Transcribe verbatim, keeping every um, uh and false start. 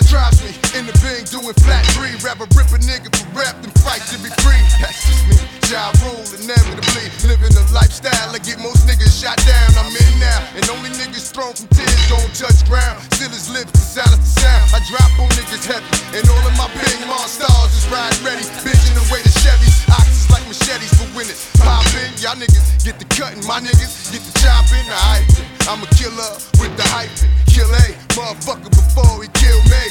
what drives me. In the bing, doing flat three. Rather rip a nigga for rap than fight to be free. That's just me. Ja Rule, inevitably living a lifestyle that get most niggas shot down. I'm in now, and only niggas thrown from tears don't touch ground. Still his lips to silence the sound. I drop on niggas heavy, and all of my big monsters is riding ready, bitching away the Chevys. Oxys like machetes for when it pop in. Y'all niggas get the cutting, my niggas get the chopping. Alright, I'm a killer with the hype. Kill a motherfucker before he kill me.